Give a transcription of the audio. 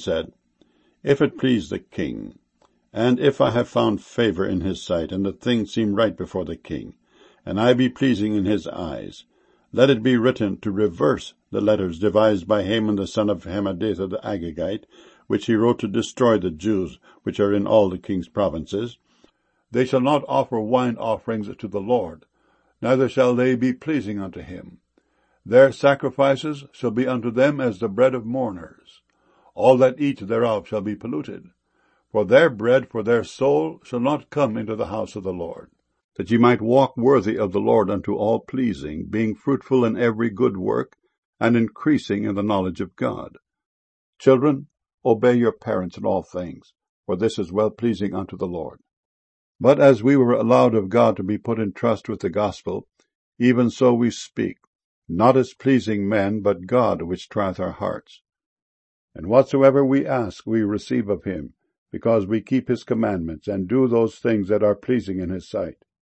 said, If it please the king, and if I have found favor in his sight, and the thing seem right before the king, and I be pleasing in his eyes, let it be written to reverse the letters devised by Haman the son of Hammedatha the Agagite, which he wrote to destroy the Jews which are in all the king's provinces. They shall not offer wine offerings to the Lord, neither shall they be pleasing unto him. Their sacrifices shall be unto them as the bread of mourners. All that eat thereof shall be polluted. For their bread for their soul shall not come into the house of the Lord, that ye might walk worthy of the Lord unto all pleasing, being fruitful in every good work, and increasing in the knowledge of God. Children, obey your parents in all things, for this is well pleasing unto the Lord. But as we were allowed of God to be put in trust with the gospel, even so we speak, not as pleasing men, but God which trieth our hearts. And whatsoever we ask we receive of him, because we keep his commandments, and do those things that are pleasing in his sight.